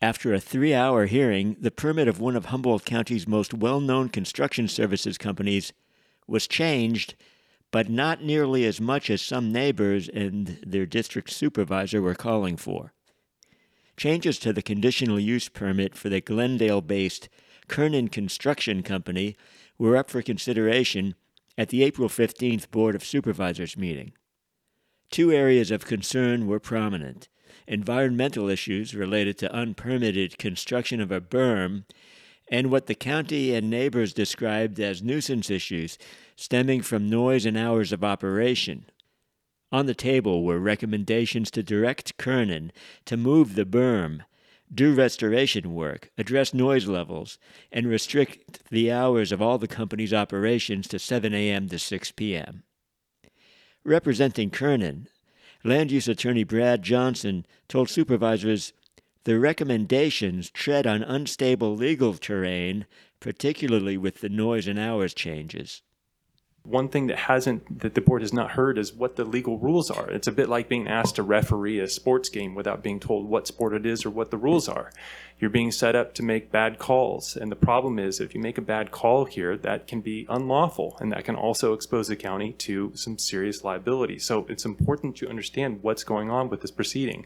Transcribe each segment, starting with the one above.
After a 3-hour hearing, the permit of one of Humboldt County's most well-known construction services companies was changed, but not nearly as much as some neighbors and their district supervisor were calling for. Changes to the conditional use permit for the Glendale-based Kernan Construction Company were up for consideration at the April 15th Board of Supervisors meeting. Two areas of concern were prominent: environmental issues related to unpermitted construction of a berm, and what the county and neighbors described as nuisance issues stemming from noise and hours of operation. On the table were recommendations to direct Kernan to move the berm, do restoration work, address noise levels, and restrict the hours of all the company's operations to 7 a.m. to 6 p.m. Representing Kernan, Land Use Attorney Brad Johnson told supervisors the recommendations tread on unstable legal terrain, particularly with the noise and hours changes. One thing that the board has not heard is what the legal rules are. It's a bit like being asked to referee a sports game without being told what sport it is or what the rules are. You're being set up to make bad calls, and the problem is if you make a bad call here, that can be unlawful, and that can also expose the county to some serious liability. So it's important to understand what's going on with this proceeding.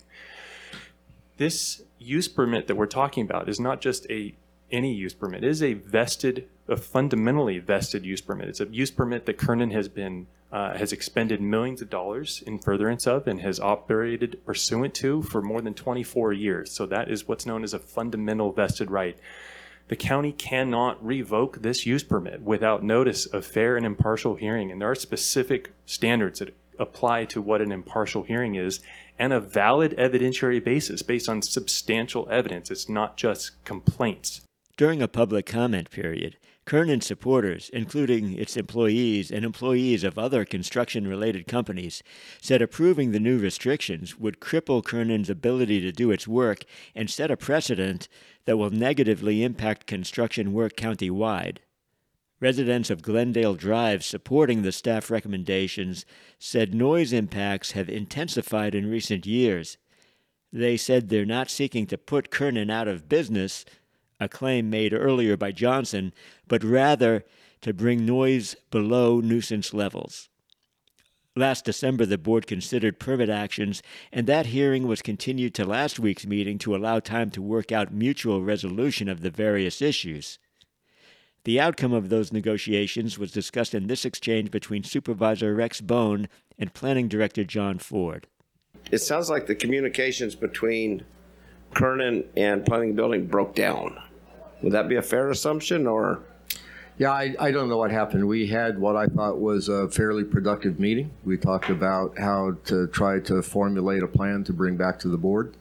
This use permit that we're talking about is not just any use permit. It is a fundamentally vested use permit. It's a use permit that Kernan has expended millions of dollars in furtherance of and has operated pursuant to for more than 24 years. So that is what's known as a fundamental vested right. The county cannot revoke this use permit without notice of fair and impartial hearing, and there are specific standards that apply to what an impartial hearing is, and a valid evidentiary basis based on substantial evidence. It's not just complaints. During a public comment period, Kernan supporters, including its employees and employees of other construction-related companies, said approving the new restrictions would cripple Kernan's ability to do its work and set a precedent that will negatively impact construction work county-wide. Residents of Glendale Drive supporting the staff recommendations said noise impacts have intensified in recent years. They said they're not seeking to put Kernan out of business, a claim made earlier by Johnson, but rather to bring noise below nuisance levels. Last December, the board considered permit actions, and that hearing was continued to last week's meeting to allow time to work out mutual resolution of the various issues. The outcome of those negotiations was discussed in this exchange between Supervisor Rex Bone and Planning Director John Ford. It sounds like the communications between Kernan and Planning and Building broke down. Would that be a fair assumption, or? Yeah, I don't know what happened. We had what I thought was a fairly productive meeting. We talked about how to try to formulate a plan to bring back to the board.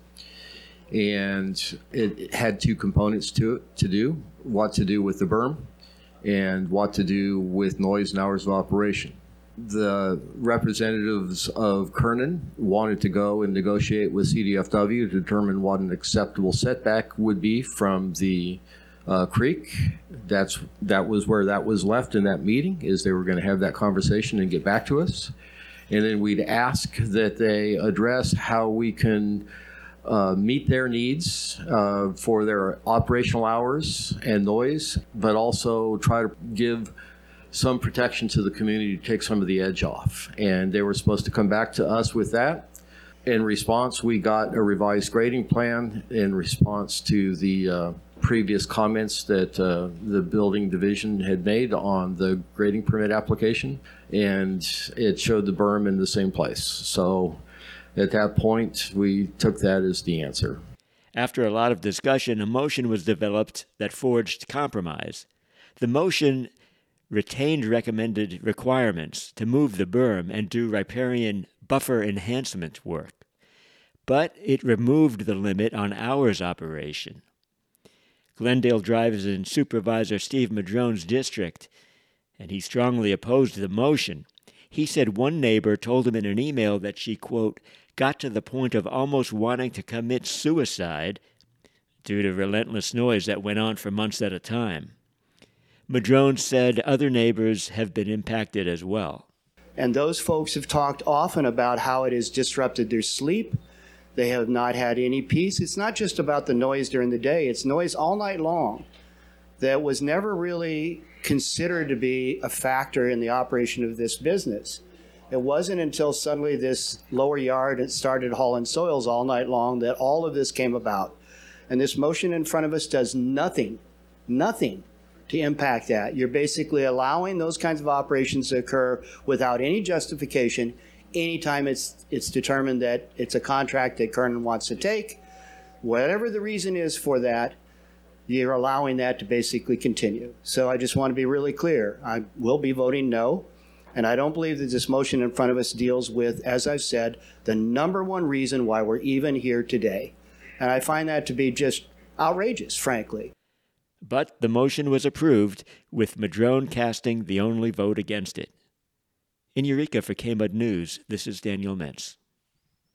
And it had two components to it, what to do with the berm and what to do with noise and hours of operation. The representatives of Kernan wanted to go and negotiate with CDFW to determine what an acceptable setback would be from the creek. That was where that was left in that meeting, is they were going to have that conversation and get back to us. And then we'd ask that they address how we can meet their needs for their operational hours and noise, but also try to give some protection to the community to take some of the edge off. And they were supposed to come back to us with that. In response, we got a revised grading plan in response to the previous comments that the building division had made on the grading permit application, and it showed the berm in the same place. So at that point, we took that as the answer. After a lot of discussion, a motion was developed that forged compromise. The motion retained recommended requirements to move the berm and do riparian buffer enhancement work, but it removed the limit on hours operation. Glendale Drive is in Supervisor Steve Madrone's district, and he strongly opposed the motion. He said one neighbor told him in an email that she, quote, got to the point of almost wanting to commit suicide due to relentless noise that went on for months at a time. Madrone said other neighbors have been impacted as well. And those folks have talked often about how it has disrupted their sleep, They have not had any peace. It's not just about the noise during the day, it's noise all night long that was never really considered to be a factor in the operation of this business. It wasn't until suddenly this lower yard started hauling soils all night long that all of this came about. And this motion in front of us does nothing to impact that. You're basically allowing those kinds of operations to occur without any justification anytime it's determined that it's a contract that Kernan wants to take. Whatever the reason is for that, you're allowing that to basically continue. So I just want to be really clear. I will be voting no. And I don't believe that this motion in front of us deals with, as I've said, the number one reason why we're even here today. And I find that to be just outrageous, frankly. But the motion was approved, with Madrone casting the only vote against it. In Eureka for KMUD News, this is Daniel Mentz.